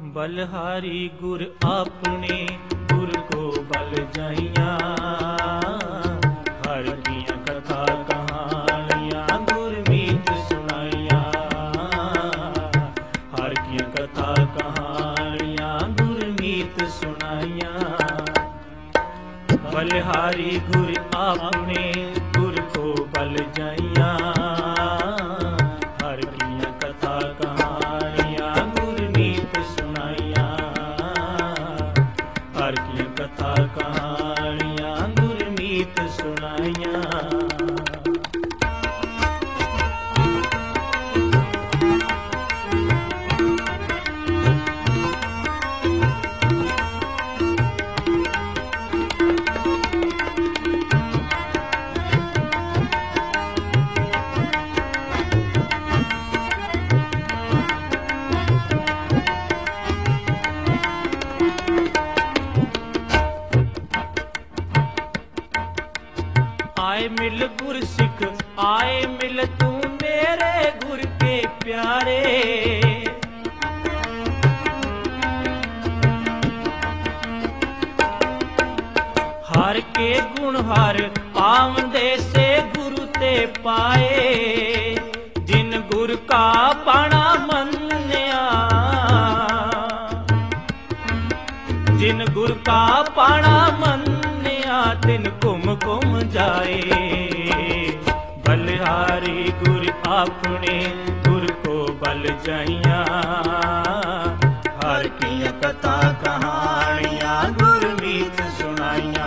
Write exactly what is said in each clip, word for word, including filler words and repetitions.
बलहारी गुर आपने गुर को बल जाइया, हर किया कथा कहानियां गुरमीत सुनाइया, हर किया कथा कहानियां गुरमीत सुनाइया। बलहारी गुर आपने गुर को बल जाइया, हर किया कथा कहानियां गुरमीत सुनाइया, हर की कथा कहानियां गुरमीत सुनाइया। आए मिल गुर सिख आए मिल तू मेरे गुर के प्यारे, हर के गुण हर आमदे से गुरु ते पाए, जिन गुर का पाना मन्या, जिन गुर का पाना मन्या तिन कुम कुम जाए। बलहारी गुर आपने गुर को बल जाइया, हर की कथा कहानियां गुरमीत सुनाइया,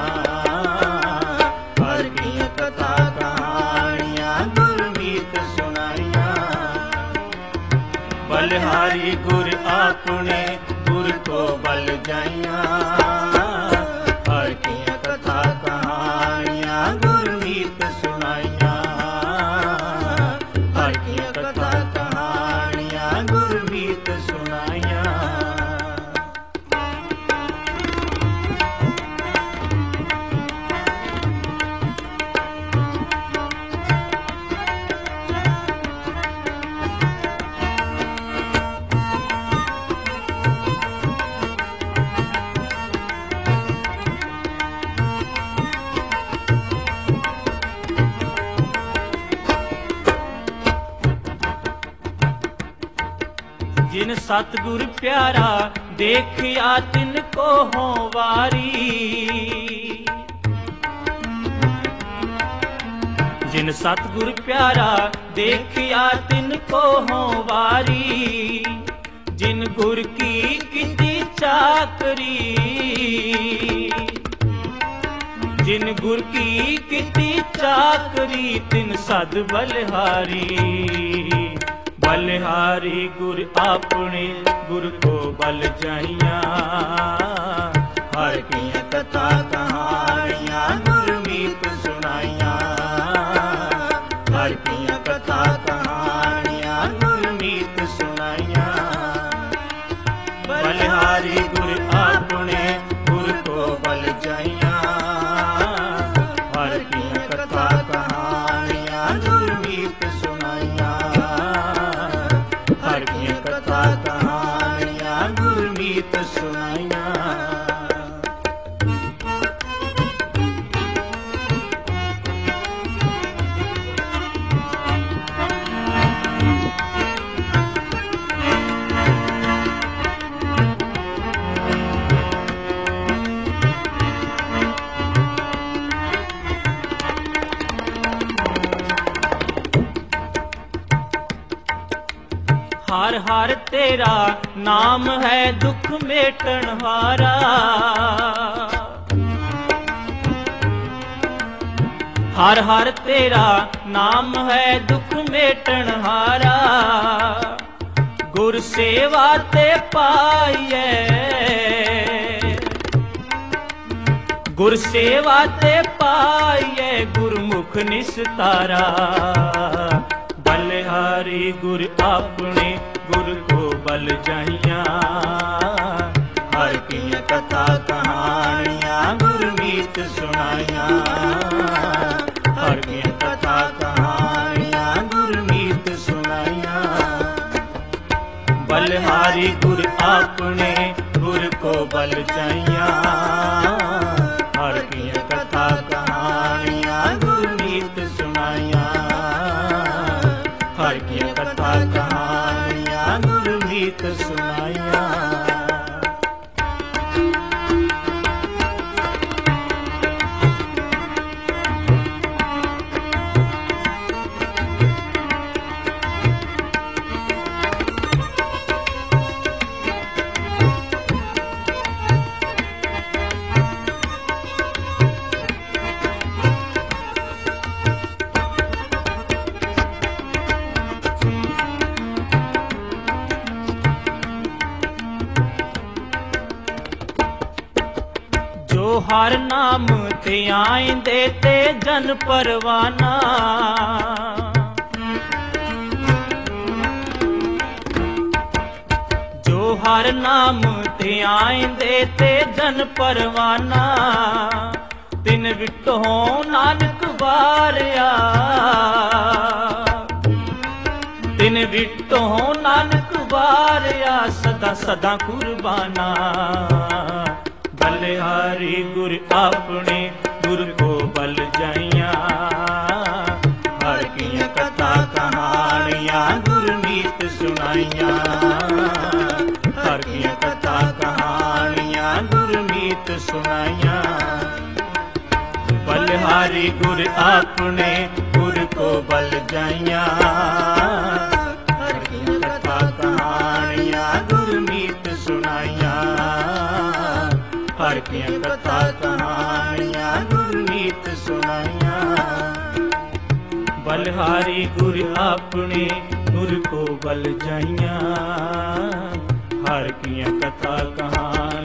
हर की कथा कहानियां गुरमीत सुनाइया। बलहारी गुर आपने गुर को बल जाइया, हर की कथा कहानियां गुरमीत सुनाइया, हर की कथा कहानियां गुरमीत सुनाइया। जिन सतगुर प्यारा देखिया तिनको हो वारी, जिन सतगुर प्यारा देखिया तिनको हो वारी, जिन गुर की कीती चाकरी, जिन गुर की कीती चाकरी तिन सद बलहारी। बलहारी गुर आपने गुर को बल जाइया, हर की कथा कहानियां गुरमीत सुनाइया, हर की कथा कहानियां गुरमीत सुनाइया। बलहारी गुर आपने गुर को बल जाइया, हर की कथा कहानियां गुरमीत सुनाइया, हर की कथा कहानियां गुरमीत सुनाइया। हर हर तेरा नाम है दुख मेटन हारा, हर हर तेरा नाम है दुख मेटन हारा, गुर सेवा ते पाइए, गुर सेवा ते पाइए गुरमुख निस्तारा। बलहारी गुर आपने गुर को बल जाइया, हर की कथा कहानियां गुरमीत सुनाइया, हर की कथा कहानियां गुरमीत सुनाइया। बल बलिहारी गुर आपने गुर को बल जाइया। हर की कथा कहानियां गुरमीत सुनाइया। हर की कथा कहानियां गुरमीत सुनाइया। हर नाम ते आइंदे ते जन परवाना। जो हर नाम ते आइंदे ते जन परवाना। तिन विटो नानक वारिया। तिन विटो नानक वारिया सदा सदा कुर्बाना। बलिहारी गुर आपने गुर को बल जाइया। हर की कथा कहानियां गुरमीत सुनाइया। हर की कथा कहानियां गुरमीत सुनाइया। बलिहारी गुर आपने गुर को बल जाइया। हर की कथा कहानियां गुरमीत सुनाइया। हर की कथा कहानियां गुरमीत सुनाइया। बलिहारी गुर आपने गुर को बल जाइया। हर की कथा कहानियां